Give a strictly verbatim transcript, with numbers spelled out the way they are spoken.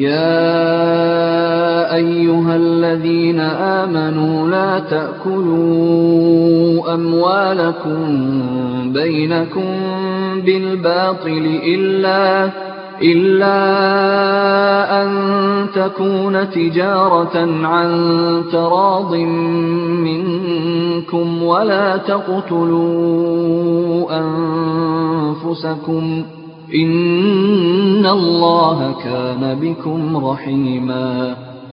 يَا أَيُّهَا الَّذِينَ آمَنُوا لَا تَأْكُلُوا أَمْوَالَكُم بَيْنَكُم بِالْبَاطِلِ إِلَّا أَن تَكُونَ تِجَارَةً عَن تَرَاضٍ مِّنكُمْ وَلَا تَقْتُلُوا أَنفُسَكُمْ ۚ إِنَّ اللَّهَ كَانَ بِكُمْ رَحِيمًا